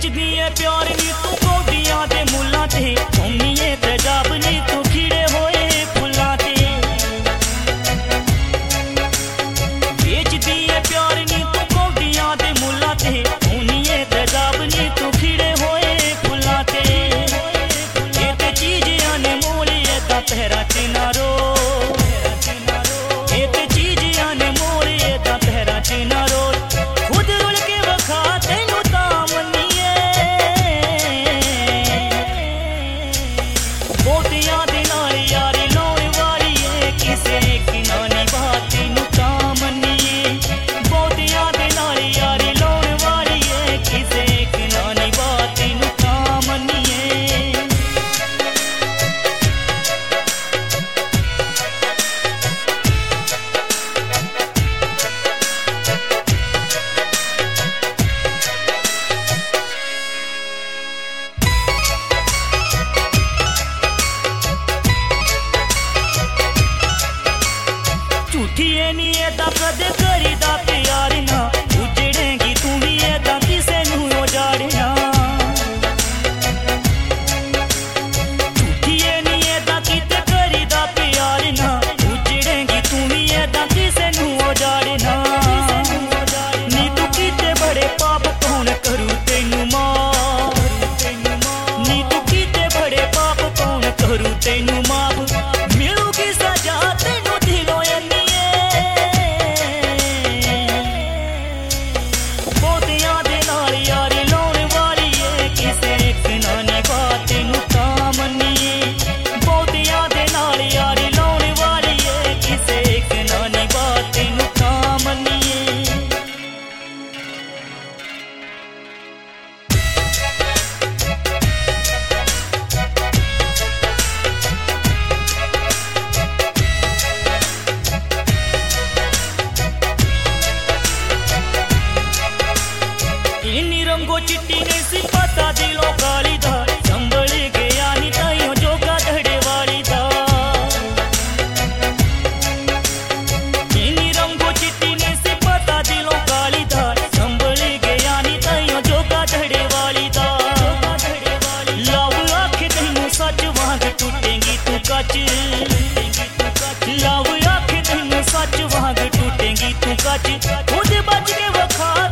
बेचदी है प्यार नी तू कौडियां दे मुल्लां ते होनी है तेजाब नी तू खीड़े होए फुल्लां ते बेचदी है प्यार नी तू कौडियां दे मुल्लां ते होनी है तेजाब नी तू खीड़े होए फुल्लां ते ये ते चीज आने मोल ये दा पहरा चिनारो ये ते चीज आने मोल ये दा पहरा चिनारो झूठी नी एदा कदे करीदा प्यार ना उजड़ेगी तू भी एदा किसे नू उजाड़ना झूठी नी एदा किते करीदा प्यार ना उजड़ेगी तू भी एदा किसे नू उजाड़ना नी तू किते बड़े पाप कौन करू तेनू माफ नी तू किते बड़े पाप कौन करू तेनू माफ मिलूगी सजा तेनू दिलों रंगो चिट्टी ने सी पता दिलों काली दा संभल गया नी ताइयों जोगा धड़े वाली दा इनी रंगो चिट्टी ने सी पता दिलों काली दा संभल गया नी ताइयों जोगा धड़े वाली दा लाव आखे तैनू सच वांग टूटेंगी तू कच लाव आखे तैनू सच वांग टूटेंगी तू कच खुद बच के वखा